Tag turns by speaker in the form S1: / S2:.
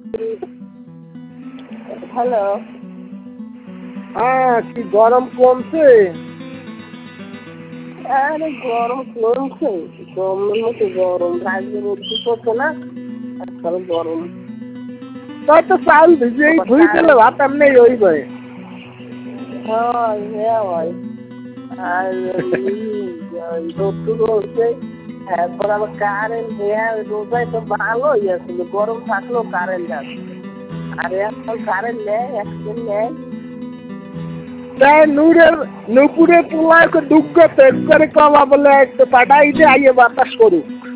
S1: Hello.
S2: হ্যাঁ, কি গরম কমছে?
S1: আরে গরম কমছে, গরমের মতো গরম, রাজ্যে রোদ্দু পড়ছে না, আজকাল গরম।
S2: তাই তো চাল ভিজিয়েই ধুই দিলে ভাত এমনি হইবে।
S1: হয়, হ্যাঁ হয়। আর রোদ্দু রয়েছে, এরপর আবার কারেন্ট, হ্যাঁ রোজায় তো ভালোই আসলে, গরম থাকলেও কারেন্ট আছে। আর এখন কারেন্ট নেই, একদিন নেই।
S2: তাই নুপুরে পোলাকে দুঃখ পেট করে কমা বলে একটু পাঠাই দিয়ে আইয়ে বাতাস করুক।